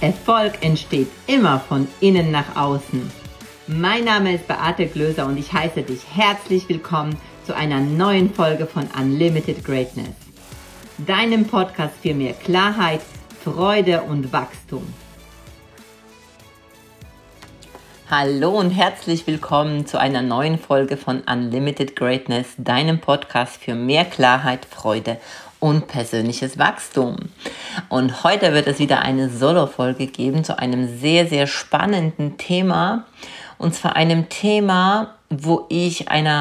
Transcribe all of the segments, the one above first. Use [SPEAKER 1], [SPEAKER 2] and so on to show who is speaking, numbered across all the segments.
[SPEAKER 1] Erfolg entsteht immer von innen nach außen. Mein Name ist Beate Glöser und ich heiße dich herzlich willkommen zu einer neuen Folge von Unlimited Greatness, deinem Podcast für mehr Klarheit, Freude und Wachstum. Hallo und herzlich willkommen zu einer neuen Folge von Unlimited Greatness, deinem Podcast für mehr Klarheit, Freude und persönliches Wachstum. Und heute wird es wieder eine Solo-Folge geben zu einem sehr, sehr spannenden Thema. Und zwar einem Thema, wo ich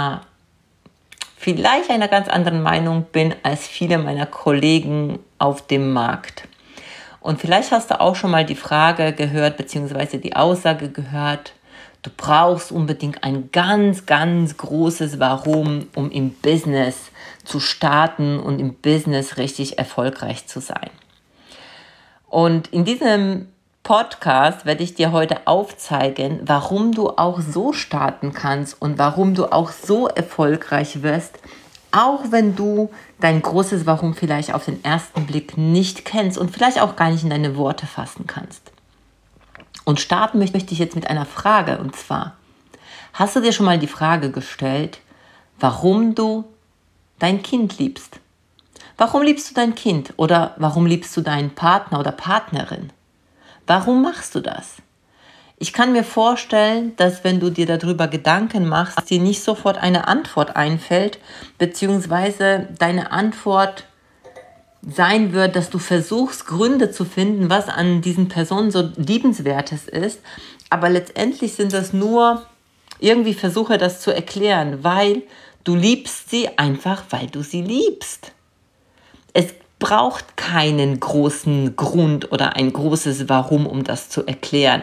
[SPEAKER 1] vielleicht einer ganz anderen Meinung bin als viele meiner Kollegen auf dem Markt. Und vielleicht hast du auch schon mal die Frage gehört, beziehungsweise die Aussage gehört, du brauchst unbedingt ein ganz, ganz großes Warum, um im Business zu starten und im Business richtig erfolgreich zu sein. Und in diesem Podcast werde ich dir heute aufzeigen, warum du auch so starten kannst und warum du auch so erfolgreich wirst, auch wenn du dein großes Warum vielleicht auf den ersten Blick nicht kennst und vielleicht auch gar nicht in deine Worte fassen kannst. Und starten möchte ich jetzt mit einer Frage, und zwar, hast du dir schon mal die Frage gestellt, warum du dein Kind liebst? Warum liebst du dein Kind oder warum liebst du deinen Partner oder Partnerin? Warum machst du das? Ich kann mir vorstellen, dass wenn du dir darüber Gedanken machst, dir nicht sofort eine Antwort einfällt, beziehungsweise deine Antwort sein wird, dass du versuchst, Gründe zu finden, was an diesen Personen so liebenswertes ist. Aber letztendlich sind das nur irgendwie Versuche, das zu erklären, weil du liebst sie einfach, weil du sie liebst. Es braucht keinen großen Grund oder ein großes Warum, um das zu erklären.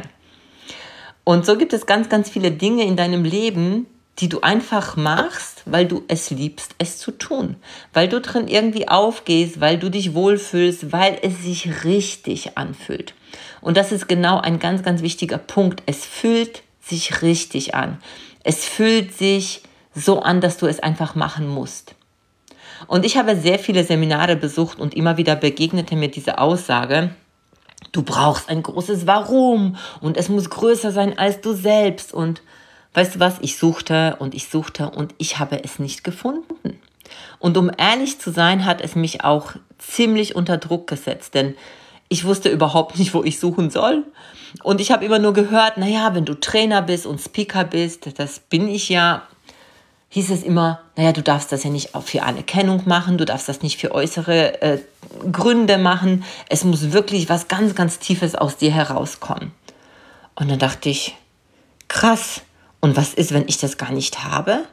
[SPEAKER 1] Und so gibt es ganz, ganz viele Dinge in deinem Leben, die du einfach machst, weil du es liebst, es zu tun. Weil du drin irgendwie aufgehst, weil du dich wohlfühlst, weil es sich richtig anfühlt. Und das ist genau ein ganz, ganz wichtiger Punkt. Es fühlt sich richtig an. Es fühlt sich so an, dass du es einfach machen musst. Und ich habe sehr viele Seminare besucht und immer wieder begegnete mir diese Aussage, du brauchst ein großes Warum und es muss größer sein als du selbst. Und weißt du was, ich suchte und ich habe es nicht gefunden. Und um ehrlich zu sein, hat es mich auch ziemlich unter Druck gesetzt, denn ich wusste überhaupt nicht, wo ich suchen soll. Und ich habe immer nur gehört, naja, wenn du Trainer bist und Speaker bist, das bin ich ja, hieß es immer, naja, du darfst das ja nicht für Anerkennung machen, du darfst das nicht für äußere Gründe machen. Es muss wirklich was ganz, ganz Tiefes aus dir herauskommen. Und dann dachte ich, krass, und was ist, wenn ich das gar nicht habe?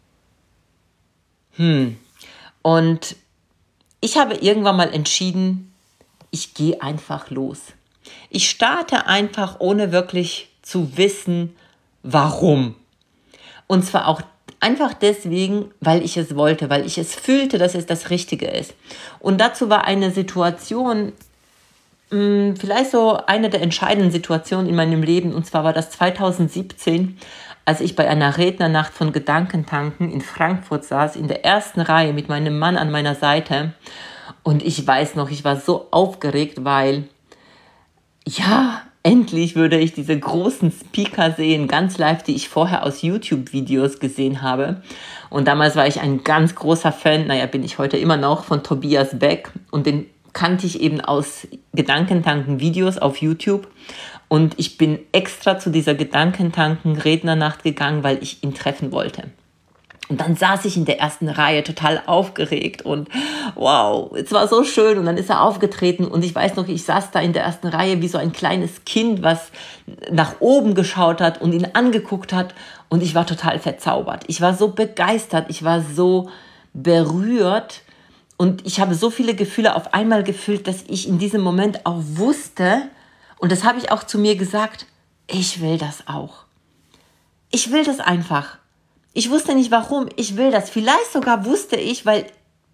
[SPEAKER 1] Und ich habe irgendwann mal entschieden, ich gehe einfach los. Ich starte einfach, ohne wirklich zu wissen, warum. Und zwar auch einfach deswegen, weil ich es wollte, weil ich es fühlte, dass es das Richtige ist. Und dazu war eine Situation, vielleicht so eine der entscheidenden Situationen in meinem Leben. Und zwar war das 2017, als ich bei einer Rednernacht von Gedankentanken in Frankfurt saß, in der ersten Reihe mit meinem Mann an meiner Seite. Und ich weiß noch, ich war so aufgeregt, weil, ja, endlich würde ich diese großen Speaker sehen, ganz live, die ich vorher aus YouTube-Videos gesehen habe. Und damals war ich ein ganz großer Fan, bin ich heute immer noch, von Tobias Beck. Und den kannte ich eben aus Gedankentanken-Videos auf YouTube. Und ich bin extra zu dieser Gedankentanken-Rednernacht gegangen, weil ich ihn treffen wollte. Und dann saß ich in der ersten Reihe total aufgeregt und wow, es war so schön. Und dann ist er aufgetreten und ich weiß noch, ich saß da in der ersten Reihe wie so ein kleines Kind, was nach oben geschaut hat und ihn angeguckt hat. Und ich war total verzaubert. Ich war so begeistert, ich war so berührt und ich habe so viele Gefühle auf einmal gefühlt, dass ich in diesem Moment auch wusste, und das habe ich auch zu mir gesagt, ich will das auch. Ich will das einfach. Ich wusste nicht warum, ich will das. Vielleicht sogar wusste ich, weil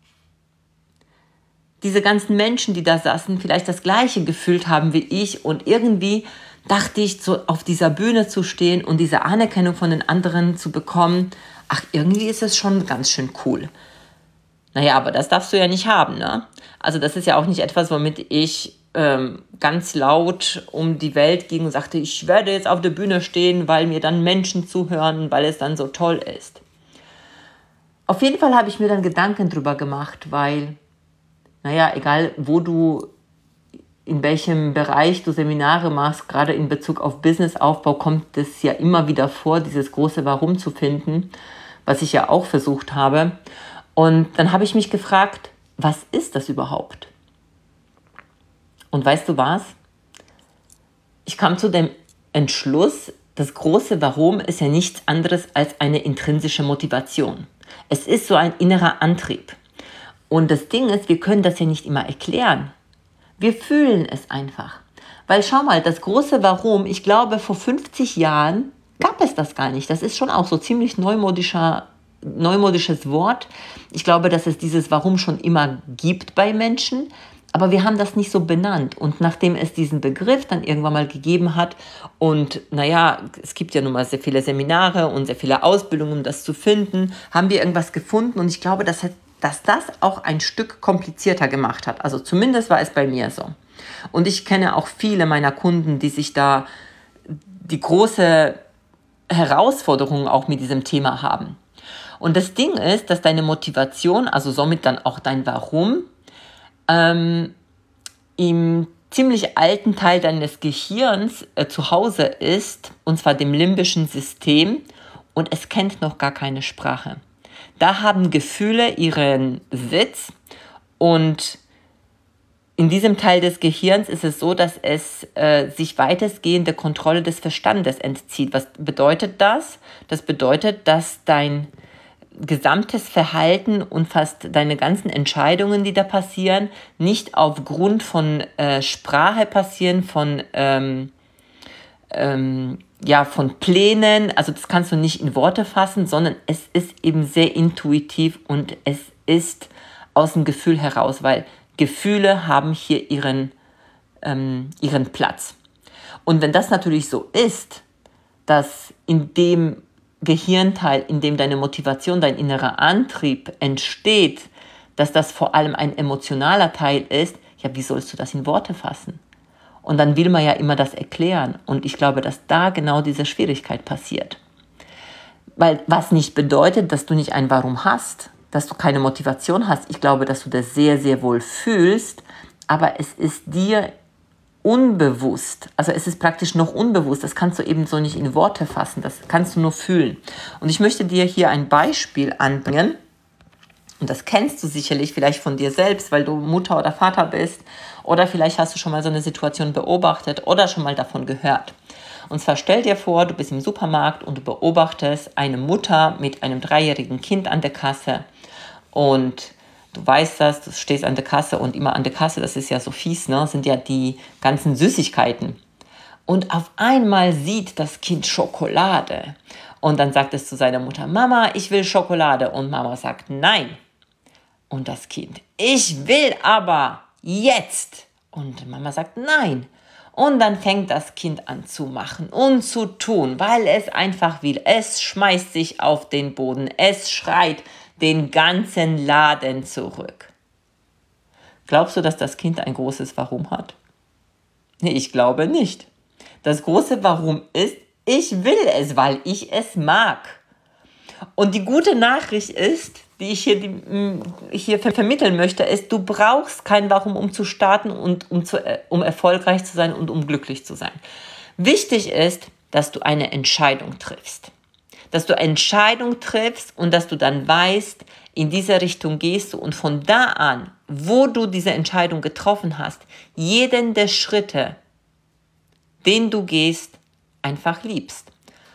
[SPEAKER 1] diese ganzen Menschen, die da saßen, vielleicht das Gleiche gefühlt haben wie ich. Und irgendwie dachte ich, so auf dieser Bühne zu stehen und diese Anerkennung von den anderen zu bekommen, ach, irgendwie ist es schon ganz schön cool. Naja, aber das darfst du ja nicht haben, ne? Also das ist ja auch nicht etwas, womit ich ganz laut um die Welt ging und sagte, ich werde jetzt auf der Bühne stehen, weil mir dann Menschen zuhören, weil es dann so toll ist. Auf jeden Fall habe ich mir dann Gedanken drüber gemacht, weil, egal wo du, in welchem Bereich du Seminare machst, gerade in Bezug auf Businessaufbau, kommt es ja immer wieder vor, dieses große Warum zu finden, was ich ja auch versucht habe. Und dann habe ich mich gefragt, was ist das überhaupt? Und weißt du was? Ich kam zu dem Entschluss, das große Warum ist ja nichts anderes als eine intrinsische Motivation. Es ist so ein innerer Antrieb. Und das Ding ist, wir können das ja nicht immer erklären. Wir fühlen es einfach. Weil schau mal, das große Warum, ich glaube, vor 50 Jahren gab es das gar nicht. Das ist schon auch so ziemlich neumodisches Wort. Ich glaube, dass es dieses Warum schon immer gibt bei Menschen. Aber wir haben das nicht so benannt. Und nachdem es diesen Begriff dann irgendwann mal gegeben hat und es gibt ja nun mal sehr viele Seminare und sehr viele Ausbildungen, um das zu finden, haben wir irgendwas gefunden. Und ich glaube, dass das auch ein Stück komplizierter gemacht hat. Also zumindest war es bei mir so. Und ich kenne auch viele meiner Kunden, die sich da die große Herausforderung auch mit diesem Thema haben. Und das Ding ist, dass deine Motivation, also somit dann auch dein Warum, im ziemlich alten Teil deines Gehirns zu Hause ist, und zwar dem limbischen System, und es kennt noch gar keine Sprache. Da haben Gefühle ihren Sitz, und in diesem Teil des Gehirns ist es so, dass es sich weitestgehend der Kontrolle des Verstandes entzieht. Was bedeutet das? Das bedeutet, dass dein gesamtes Verhalten und fast deine ganzen Entscheidungen, die da passieren, nicht aufgrund von Sprache passieren, von Plänen, also das kannst du nicht in Worte fassen, sondern es ist eben sehr intuitiv und es ist aus dem Gefühl heraus, weil Gefühle haben hier ihren Platz. Und wenn das natürlich so ist, dass in dem Gehirnteil, in dem deine Motivation, dein innerer Antrieb entsteht, dass das vor allem ein emotionaler Teil ist, ja, wie sollst du das in Worte fassen? Und dann will man ja immer das erklären. Und ich glaube, dass da genau diese Schwierigkeit passiert. Weil was nicht bedeutet, dass du nicht ein Warum hast, dass du keine Motivation hast. Ich glaube, dass du das sehr, sehr wohl fühlst, aber es ist dir unbewusst, also es ist praktisch noch unbewusst, das kannst du eben so nicht in Worte fassen, das kannst du nur fühlen. Und ich möchte dir hier ein Beispiel anbringen, und das kennst du sicherlich vielleicht von dir selbst, weil du Mutter oder Vater bist, oder vielleicht hast du schon mal so eine Situation beobachtet oder schon mal davon gehört. Und zwar stell dir vor, du bist im Supermarkt und du beobachtest eine Mutter mit einem 3-jährigen Kind an der Kasse, und du weißt das, du stehst an der Kasse, und immer an der Kasse, das ist ja so fies, ne, sind ja die ganzen Süßigkeiten. Und auf einmal sieht das Kind Schokolade. Und dann sagt es zu seiner Mutter, Mama, ich will Schokolade. Und Mama sagt, nein. Und das Kind, ich will aber jetzt. Und Mama sagt, nein. Und dann fängt das Kind an zu machen und zu tun, weil es einfach will. Es schmeißt sich auf den Boden, es schreit den ganzen Laden zurück. Glaubst du, dass das Kind ein großes Warum hat? Nee, ich glaube nicht. Das große Warum ist, ich will es, weil ich es mag. Und die gute Nachricht ist, die ich hier vermitteln möchte, ist, du brauchst kein Warum, um zu starten und um erfolgreich zu sein und um glücklich zu sein. Wichtig ist, dass du eine Entscheidung triffst. Dass du eine Entscheidung triffst und dass du dann weißt, in diese Richtung gehst du, und von da an, wo du diese Entscheidung getroffen hast, jeden der Schritte, den du gehst, einfach liebst.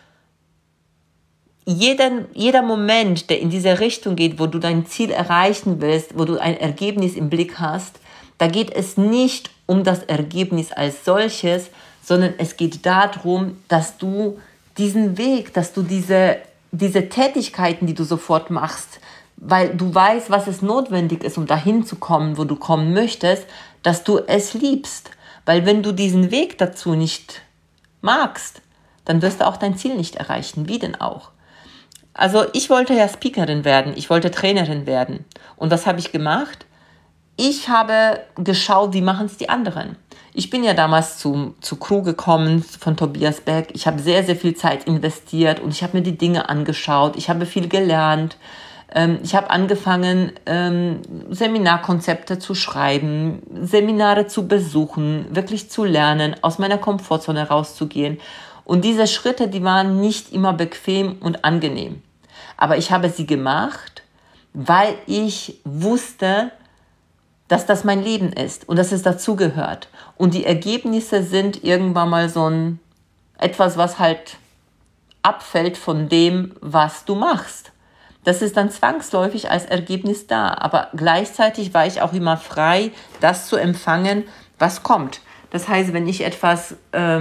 [SPEAKER 1] Jeder Moment, der in diese Richtung geht, wo du dein Ziel erreichen willst, wo du ein Ergebnis im Blick hast, da geht es nicht um das Ergebnis als solches, sondern es geht darum, dass du diesen Weg, dass du diese Tätigkeiten, die du sofort machst, weil du weißt, was es notwendig ist, um dahin zu kommen, wo du kommen möchtest, dass du es liebst. Weil wenn du diesen Weg dazu nicht magst, dann wirst du auch dein Ziel nicht erreichen. Wie denn auch? Also ich wollte ja Speakerin werden, ich wollte Trainerin werden. Und was habe ich gemacht? Ich habe geschaut, wie machen es die anderen. Ich bin ja damals zu Crew gekommen von Tobias Beck. Ich habe sehr, sehr viel Zeit investiert und ich habe mir die Dinge angeschaut. Ich habe viel gelernt. Ich habe angefangen, Seminarkonzepte zu schreiben, Seminare zu besuchen, wirklich zu lernen, aus meiner Komfortzone rauszugehen. Und diese Schritte, die waren nicht immer bequem und angenehm. Aber ich habe sie gemacht, weil ich wusste, dass das mein Leben ist und dass es dazugehört. Und die Ergebnisse sind irgendwann mal etwas, was halt abfällt von dem, was du machst. Das ist dann zwangsläufig als Ergebnis da. Aber gleichzeitig war ich auch immer frei, das zu empfangen, was kommt. Das heißt, wenn ich etwas,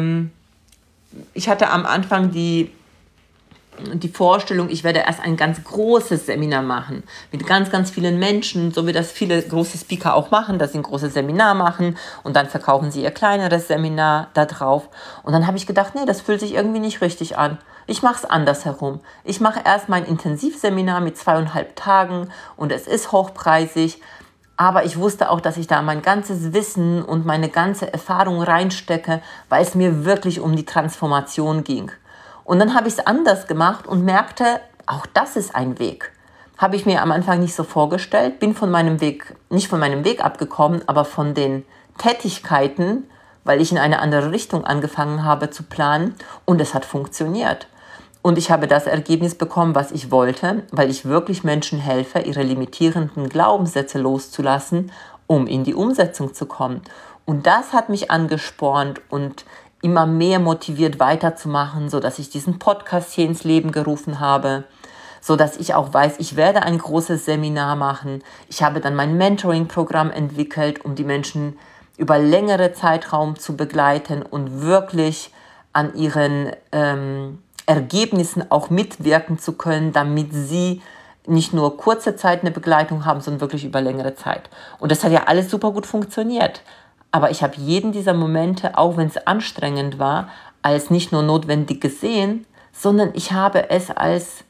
[SPEAKER 1] ich hatte am Anfang die Vorstellung, ich werde erst ein ganz großes Seminar machen, mit ganz, ganz vielen Menschen, so wie das viele große Speaker auch machen, dass sie ein großes Seminar machen und dann verkaufen sie ihr kleineres Seminar da drauf. Und dann habe ich gedacht, nee, das fühlt sich irgendwie nicht richtig an. Ich mache es andersherum. Ich mache erst mein Intensivseminar mit 2,5 Tagen und es ist hochpreisig, aber ich wusste auch, dass ich da mein ganzes Wissen und meine ganze Erfahrung reinstecke, weil es mir wirklich um die Transformation ging. Und dann habe ich es anders gemacht und merkte, auch das ist ein Weg. Habe ich mir am Anfang nicht so vorgestellt, bin nicht von meinem Weg abgekommen, aber von den Tätigkeiten, weil ich in eine andere Richtung angefangen habe zu planen und es hat funktioniert. Und ich habe das Ergebnis bekommen, was ich wollte, weil ich wirklich Menschen helfe, ihre limitierenden Glaubenssätze loszulassen, um in die Umsetzung zu kommen. Und das hat mich angespornt und immer mehr motiviert weiterzumachen, sodass ich diesen Podcast hier ins Leben gerufen habe, sodass ich auch weiß, ich werde ein großes Seminar machen. Ich habe dann mein Mentoring-Programm entwickelt, um die Menschen über längere Zeitraum zu begleiten und wirklich an ihren Ergebnissen auch mitwirken zu können, damit sie nicht nur kurze Zeit eine Begleitung haben, sondern wirklich über längere Zeit. Und das hat ja alles super gut funktioniert. Aber ich habe jeden dieser Momente, auch wenn es anstrengend war, als nicht nur notwendig gesehen, sondern ich habe es als,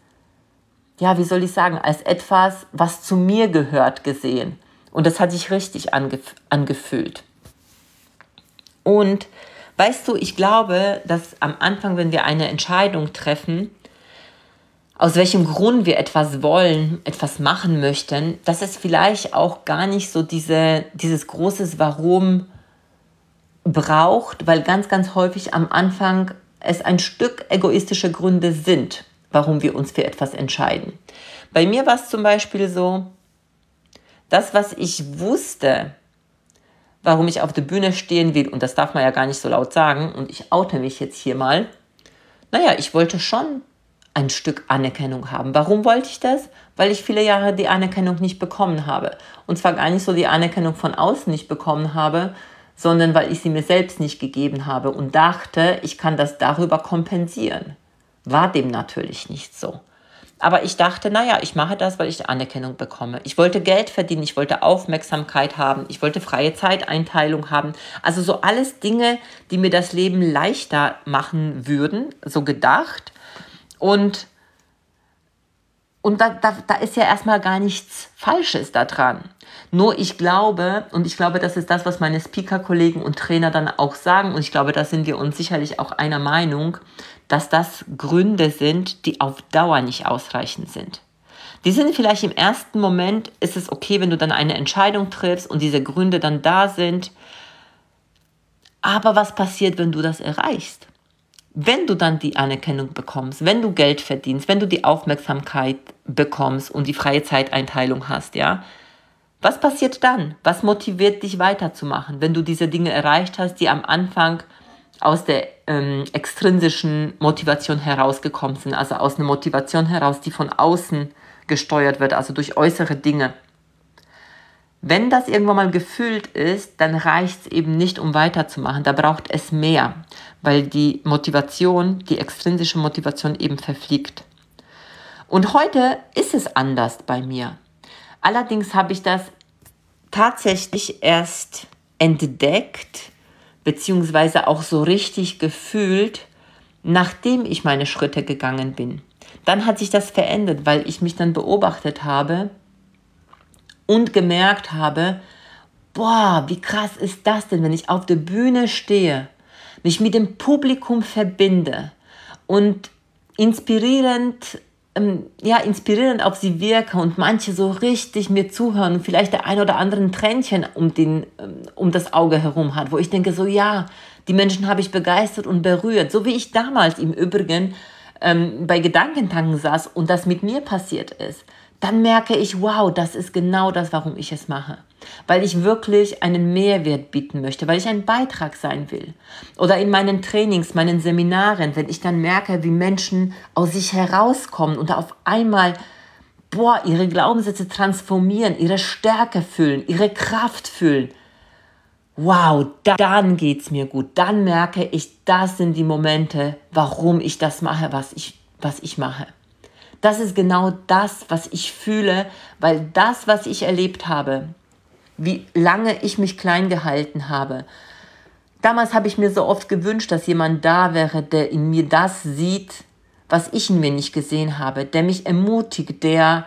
[SPEAKER 1] als etwas, was zu mir gehört, gesehen. Und das hat sich richtig angefühlt. Und weißt du, ich glaube, dass am Anfang, wenn wir eine Entscheidung treffen, aus welchem Grund wir etwas wollen, etwas machen möchten, dass es vielleicht auch gar nicht so dieses großes Warum braucht, weil ganz, ganz häufig am Anfang es ein Stück egoistische Gründe sind, warum wir uns für etwas entscheiden. Bei mir war es zum Beispiel so, das, was ich wusste, warum ich auf der Bühne stehen will, und das darf man ja gar nicht so laut sagen, und ich oute mich jetzt hier mal, ich wollte schon ein Stück Anerkennung haben. Warum wollte ich das? Weil ich viele Jahre die Anerkennung nicht bekommen habe. Und zwar gar nicht so die Anerkennung von außen nicht bekommen habe, sondern weil ich sie mir selbst nicht gegeben habe und dachte, ich kann das darüber kompensieren. War dem natürlich nicht so. Aber ich dachte, ich mache das, weil ich Anerkennung bekomme. Ich wollte Geld verdienen, ich wollte Aufmerksamkeit haben, ich wollte freie Zeiteinteilung haben. Also so alles Dinge, die mir das Leben leichter machen würden, so gedacht. Und da ist ja erstmal gar nichts Falsches daran. Nur ich glaube, das ist das, was meine Speaker-Kollegen und Trainer dann auch sagen, und ich glaube, da sind wir uns sicherlich auch einer Meinung, dass das Gründe sind, die auf Dauer nicht ausreichend sind. Die sind vielleicht im ersten Moment, ist es okay, wenn du dann eine Entscheidung triffst und diese Gründe dann da sind. Aber was passiert, wenn du das erreichst? Wenn du dann die Anerkennung bekommst, wenn du Geld verdienst, wenn du die Aufmerksamkeit bekommst und die freie Zeiteinteilung hast, ja? Was passiert dann? Was motiviert dich weiterzumachen, wenn du diese Dinge erreicht hast, die am Anfang aus der extrinsischen Motivation herausgekommen sind, also aus einer Motivation heraus, die von außen gesteuert wird, also durch äußere Dinge. Wenn das irgendwann mal gefüllt ist, dann reicht es eben nicht, um weiterzumachen. Da braucht es mehr, weil die Motivation, die extrinsische Motivation eben verfliegt. Und heute ist es anders bei mir. Allerdings habe ich das tatsächlich erst entdeckt, beziehungsweise auch so richtig gefühlt, nachdem ich meine Schritte gegangen bin. Dann hat sich das verändert, weil ich mich dann beobachtet habe und gemerkt habe, boah, wie krass ist das denn, wenn ich auf der Bühne stehe, mich mit dem Publikum verbinde und inspirierend auf sie wirke und manche so richtig mir zuhören und vielleicht der ein oder andere ein Tränchen um das Auge herum hat, wo ich denke so, ja, die Menschen habe ich begeistert und berührt, so wie ich damals im Übrigen bei Gedankentanken saß und das mit mir passiert ist. Dann merke ich, wow, das ist genau das, warum ich es mache. Weil ich wirklich einen Mehrwert bieten möchte, weil ich ein Beitrag sein will. Oder in meinen Trainings, meinen Seminaren, wenn ich dann merke, wie Menschen aus sich herauskommen und auf einmal ihre Glaubenssätze transformieren, ihre Stärke fühlen, ihre Kraft fühlen. Wow, dann geht's mir gut. Dann merke ich, das sind die Momente, warum ich das mache, was ich mache. Das ist genau das, was ich fühle, weil das, was ich erlebt habe, wie lange ich mich klein gehalten habe. Damals habe ich mir so oft gewünscht, dass jemand da wäre, der in mir das sieht, was ich in mir nicht gesehen habe, der mich ermutigt, der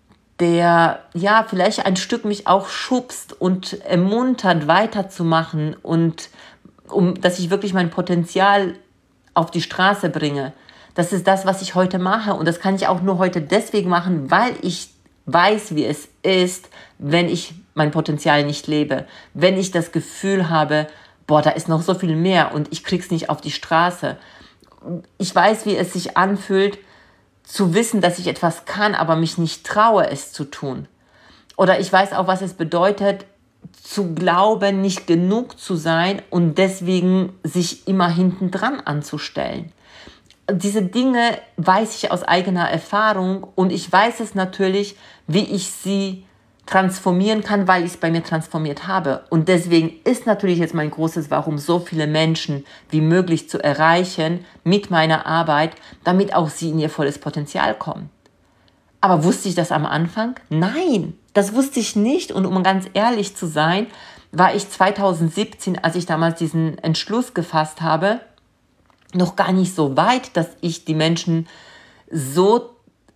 [SPEAKER 1] vielleicht ein Stück mich auch schubst und ermuntert, weiterzumachen und dass ich wirklich mein Potenzial auf die Straße bringe. Das ist das, was ich heute mache und das kann ich auch nur heute deswegen machen, weil ich weiß, wie es ist, wenn ich mein Potenzial nicht lebe, wenn ich das Gefühl habe, da ist noch so viel mehr und ich krieg's nicht auf die Straße. Ich weiß, wie es sich anfühlt, zu wissen, dass ich etwas kann, aber mich nicht traue, es zu tun. Oder ich weiß auch, was es bedeutet, zu glauben, nicht genug zu sein und deswegen sich immer hinten dran anzustellen. Diese Dinge weiß ich aus eigener Erfahrung und ich weiß es natürlich, wie ich sie transformieren kann, weil ich es bei mir transformiert habe. Und deswegen ist natürlich jetzt mein großes Warum, so viele Menschen wie möglich zu erreichen mit meiner Arbeit, damit auch sie in ihr volles Potenzial kommen. Aber wusste ich das am Anfang? Nein, das wusste ich nicht. Und um ganz ehrlich zu sein, war ich 2017, als ich damals diesen Entschluss gefasst habe, noch gar nicht so weit, dass ich die Menschen so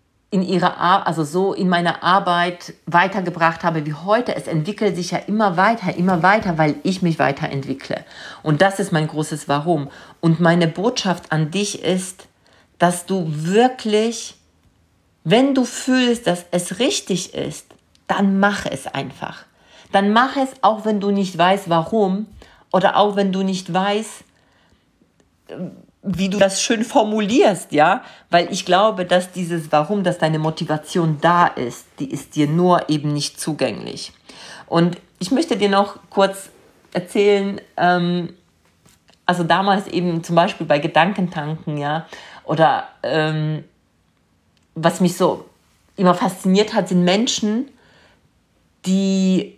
[SPEAKER 1] in meiner Arbeit weitergebracht habe wie heute. Es entwickelt sich ja immer weiter, weil ich mich weiterentwickle. Und das ist mein großes Warum. Und meine Botschaft an dich ist, dass du wirklich, wenn du fühlst, dass es richtig ist, dann mach es einfach. Dann mach es, auch wenn du nicht weißt, warum, oder auch wenn du nicht weißt, wie du das schön formulierst, ja, weil ich glaube, dass dieses Warum, dass deine Motivation da ist, die ist dir nur eben nicht zugänglich. Und ich möchte dir noch kurz erzählen, also damals eben zum Beispiel bei Gedankentanken, ja, oder was mich so immer fasziniert hat, sind Menschen, die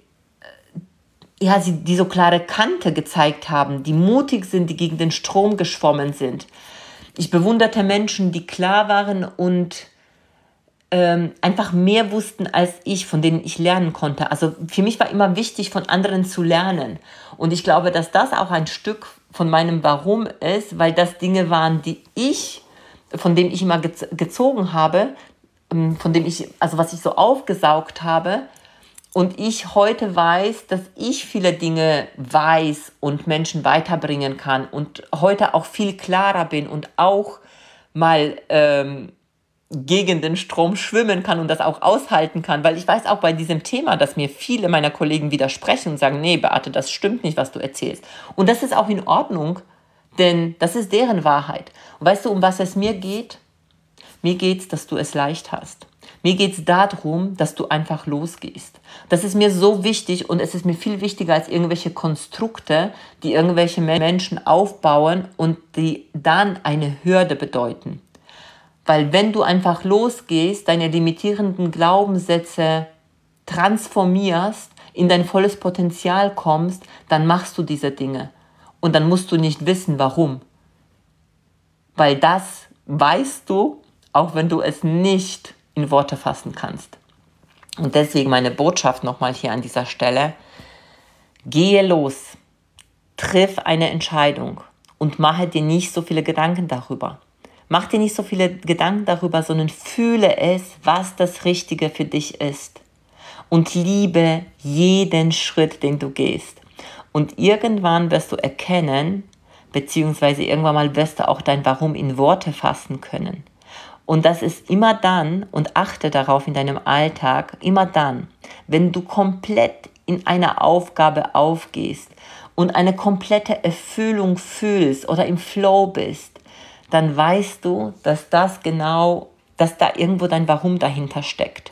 [SPEAKER 1] so klare Kante gezeigt haben, die mutig sind, die gegen den Strom geschwommen sind. Ich bewunderte Menschen, die klar waren und einfach mehr wussten als ich, von denen ich lernen konnte. Also für mich war immer wichtig, von anderen zu lernen. Und ich glaube, dass das auch ein Stück von meinem Warum ist, weil das Dinge waren, von denen ich immer gezogen habe, was ich so aufgesaugt habe. Und ich heute weiß, dass ich viele Dinge weiß und Menschen weiterbringen kann und heute auch viel klarer bin und auch mal gegen den Strom schwimmen kann und das auch aushalten kann, weil ich weiß auch bei diesem Thema, dass mir viele meiner Kollegen widersprechen und sagen, nee, Beate, das stimmt nicht, was du erzählst. Und das ist auch in Ordnung, denn das ist deren Wahrheit. Und weißt du, um was es mir geht? Mir geht's, dass du es leicht hast. Mir geht es darum, dass du einfach losgehst. Das ist mir so wichtig und es ist mir viel wichtiger als irgendwelche Konstrukte, die irgendwelche Menschen aufbauen und die dann eine Hürde bedeuten. Weil wenn du einfach losgehst, deine limitierenden Glaubenssätze transformierst, in dein volles Potenzial kommst, dann machst du diese Dinge. Und dann musst du nicht wissen, warum. Weil das weißt du, auch wenn du es nicht in Worte fassen kannst. Und deswegen meine Botschaft nochmal hier an dieser Stelle: Gehe los, triff eine Entscheidung und mache dir nicht so viele Gedanken darüber. Mach dir nicht so viele Gedanken darüber, sondern fühle es, was das Richtige für dich ist. und liebe jeden Schritt, den du gehst. Und irgendwann wirst du erkennen, beziehungsweise irgendwann mal wirst du auch dein Warum in Worte fassen können. Und das ist immer dann, und achte darauf in deinem Alltag, immer dann, wenn du komplett in einer Aufgabe aufgehst und eine komplette Erfüllung fühlst oder im Flow bist, dann weißt du, dass da irgendwo dein Warum dahinter steckt.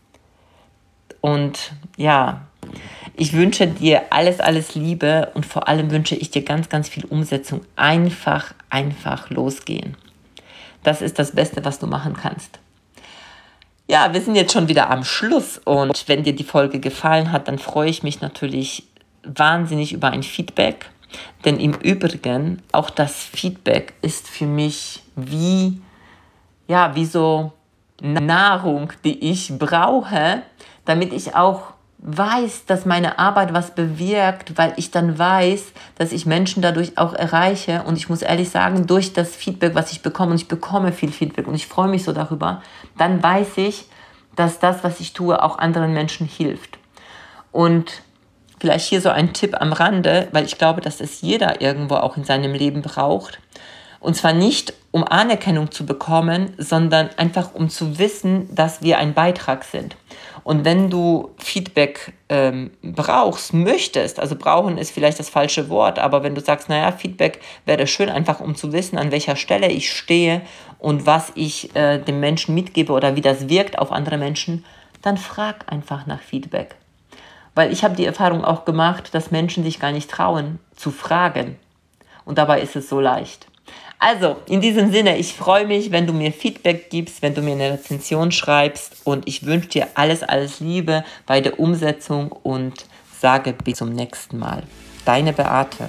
[SPEAKER 1] Und ja, ich wünsche dir alles Liebe und vor allem wünsche ich dir ganz, ganz viel Umsetzung. Einfach losgehen. Das ist das Beste, was du machen kannst. Ja, wir sind jetzt schon wieder am Schluss und wenn dir die Folge gefallen hat, dann freue ich mich natürlich wahnsinnig über ein Feedback. Denn im Übrigen, auch das Feedback ist für mich wie so Nahrung, die ich brauche, damit ich auch weiß, dass meine Arbeit was bewirkt, weil ich dann weiß, dass ich Menschen dadurch auch erreiche. Und ich muss ehrlich sagen, durch das Feedback, was ich bekomme, und ich bekomme viel Feedback und ich freue mich so darüber, dann weiß ich, dass das, was ich tue, auch anderen Menschen hilft. Und vielleicht hier so ein Tipp am Rande, weil ich glaube, dass es jeder irgendwo auch in seinem Leben braucht. Und zwar nicht, um Anerkennung zu bekommen, sondern einfach, um zu wissen, dass wir ein Beitrag sind. Und wenn du Feedback möchtest, also brauchen ist vielleicht das falsche Wort, aber wenn du sagst, Feedback wäre schön, einfach um zu wissen, an welcher Stelle ich stehe und was ich dem Menschen mitgebe oder wie das wirkt auf andere Menschen, dann frag einfach nach Feedback. Weil ich habe die Erfahrung auch gemacht, dass Menschen sich gar nicht trauen, zu fragen. Und dabei ist es so leicht. Also, in diesem Sinne, ich freue mich, wenn du mir Feedback gibst, wenn du mir eine Rezension schreibst und ich wünsche dir alles Liebe bei der Umsetzung und sage bis zum nächsten Mal. Deine Beate.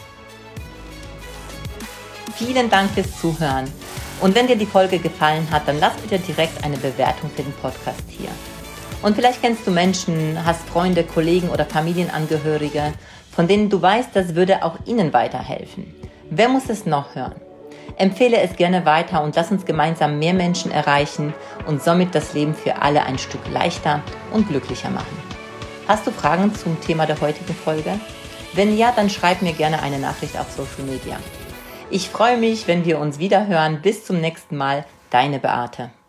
[SPEAKER 1] Vielen Dank fürs Zuhören. Und wenn dir die Folge gefallen hat, dann lass bitte direkt eine Bewertung für den Podcast hier. Und vielleicht kennst du Menschen, hast Freunde, Kollegen oder Familienangehörige, von denen du weißt, das würde auch ihnen weiterhelfen. Wer muss es noch hören? Empfehle es gerne weiter und lass uns gemeinsam mehr Menschen erreichen und somit das Leben für alle ein Stück leichter und glücklicher machen. Hast du Fragen zum Thema der heutigen Folge? Wenn ja, dann schreib mir gerne eine Nachricht auf Social Media. Ich freue mich, wenn wir uns wieder hören. Bis zum nächsten Mal, deine Beate.